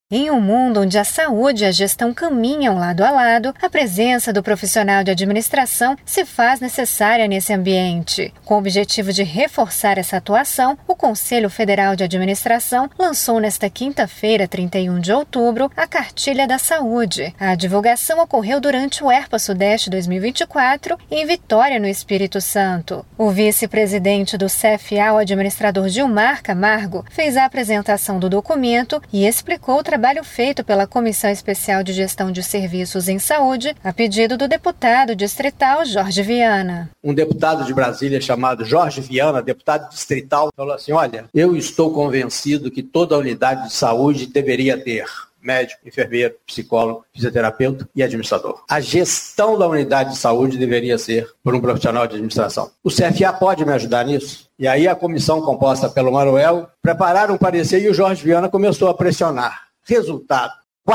Em um mundo onde a saúde e a gestão caminham lado a lado, a presença do profissional de administração se faz necessária nesse ambiente. Com o objetivo de reforçar essa atuação, o Conselho Federal de Administração lançou nesta quinta-feira, 31 de outubro, a Cartilha da Saúde. A divulgação ocorreu durante o Herpa Sudeste 2024 em Vitória, no Espírito Santo. O vice-presidente do CFA, o administrador Gilmar Camargo, fez a apresentação do documento e explicou o trabalho feito pela Comissão Especial de Gestão de Serviços em Saúde, a pedido do deputado distrital Jorge Viana. Um deputado de Brasília chamado Jorge Viana, deputado distrital, falou assim: olha, eu estou convencido que toda unidade de saúde deveria ter médico, enfermeiro, psicólogo, fisioterapeuta e administrador. A gestão da unidade de saúde deveria ser por um profissional de administração. O CFA pode me ajudar nisso? E aí a comissão composta pelo Manuel prepararam um parecer e o Jorge Viana começou a pressionar. Resultado: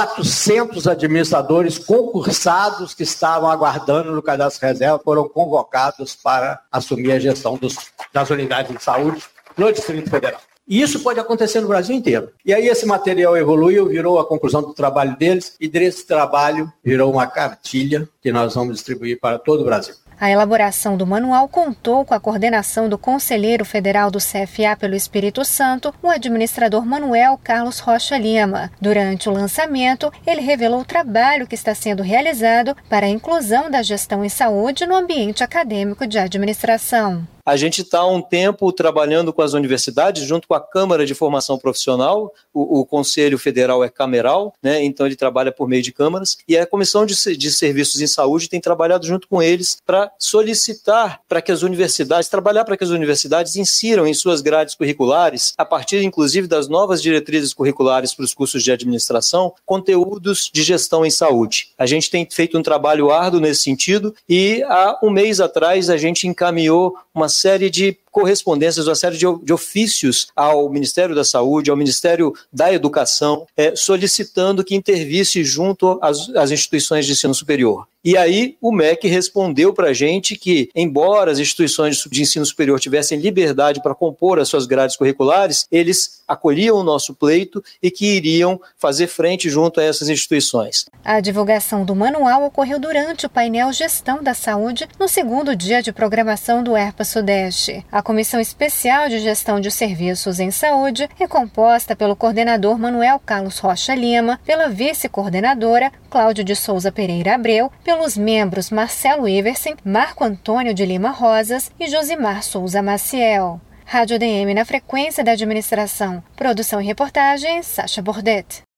400 administradores concursados que estavam aguardando no cadastro reserva foram convocados para assumir a gestão das unidades de saúde no Distrito Federal. E isso pode acontecer no Brasil inteiro. E aí esse material evoluiu, virou a conclusão do trabalho deles, e desse trabalho virou uma cartilha que nós vamos distribuir para todo o Brasil. A elaboração do manual contou com a coordenação do conselheiro federal do CFA pelo Espírito Santo, o administrador Manuel Carlos Rocha Lima. Durante o lançamento, ele revelou o trabalho que está sendo realizado para a inclusão da gestão em saúde no ambiente acadêmico de administração. A gente está há um tempo trabalhando com as universidades, junto com a Câmara de Formação Profissional, o Conselho Federal é cameral, né? Então ele trabalha por meio de câmaras, e a Comissão de Serviços em Saúde tem trabalhado junto com eles para solicitar para que as universidades, trabalhar para que as universidades insiram em suas grades curriculares, a partir inclusive das novas diretrizes curriculares para os cursos de administração, conteúdos de gestão em saúde. A gente tem feito um trabalho árduo nesse sentido, e há um mês atrás a gente encaminhou uma série de correspondências, uma série de ofícios ao Ministério da Saúde, ao Ministério da Educação, solicitando que intervisse junto às instituições de ensino superior. E aí o MEC respondeu para a gente que, embora as instituições de ensino superior tivessem liberdade para compor as suas grades curriculares, eles acolhiam o nosso pleito e que iriam fazer frente junto a essas instituições. A divulgação do manual ocorreu durante o painel Gestão da Saúde, no segundo dia de programação do Herpa Sudeste. A Comissão Especial de Gestão de Serviços em Saúde é composta pelo coordenador Manuel Carlos Rocha Lima, pela vice-coordenadora Cláudio de Souza Pereira Abreu, pelos membros Marcelo Iversen, Marco Antônio de Lima Rosas e Josimar Souza Maciel. Rádio DM na frequência da administração. Produção e reportagem, Sacha Bordet.